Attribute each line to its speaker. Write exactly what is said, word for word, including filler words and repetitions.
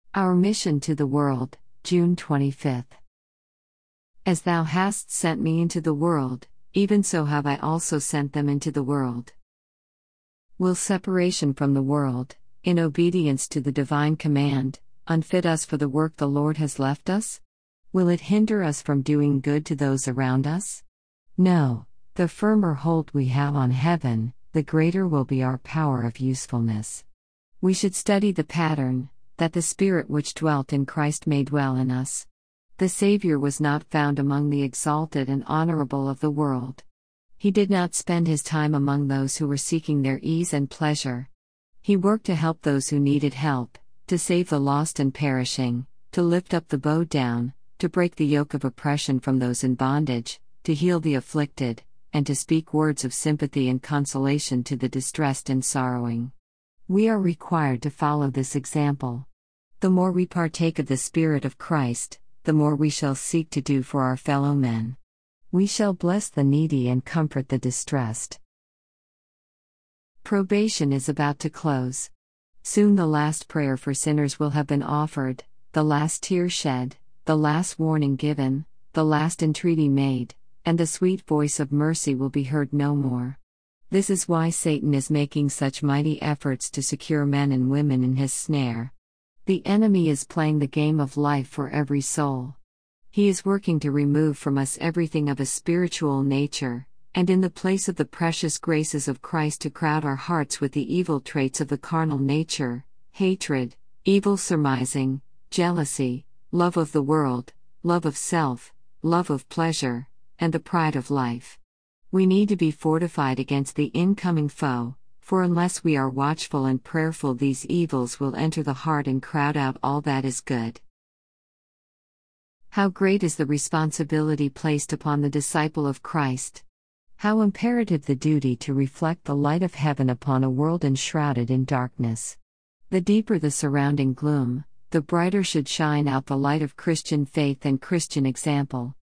Speaker 1: Our mission to the world, June twenty-fifth. As thou hast sent me into the world, even so have I also sent them into the world. Will separation from the world, in obedience to the divine command, unfit us for the work the Lord has left us? Will it hinder us from doing good to those around us? No, the firmer hold we have on heaven, the greater will be our power of usefulness. We should study the pattern, that the Spirit which dwelt in Christ may dwell in us. The Savior was not found among the exalted and honorable of the world. He did not spend his time among those who were seeking their ease and pleasure. He worked to help those who needed help, to save the lost and perishing, to lift up the bowed down, to break the yoke of oppression from those in bondage, to heal the afflicted, and to speak words of sympathy and consolation to the distressed and sorrowing. We are required to follow this example. The more we partake of the Spirit of Christ, the more we shall seek to do for our fellow men. We shall bless the needy and comfort the distressed. Probation is about to close. Soon the last prayer for sinners will have been offered, the last tear shed, the last warning given, the last entreaty made, and the sweet voice of mercy will be heard no more. This is why Satan is making such mighty efforts to secure men and women in his snare. The enemy is playing the game of life for every soul. He is working to remove from us everything of a spiritual nature, and in the place of the precious graces of Christ to crowd our hearts with the evil traits of the carnal nature, hatred, evil surmising, jealousy, love of the world, love of self, love of pleasure, and the pride of life. We need to be fortified against the incoming foe, for unless we are watchful and prayerful, these evils will enter the heart and crowd out all that is good. How great is the responsibility placed upon the disciple of Christ! How imperative the duty to reflect the light of heaven upon a world enshrouded in darkness! The deeper the surrounding gloom, the brighter should shine out the light of Christian faith and Christian example.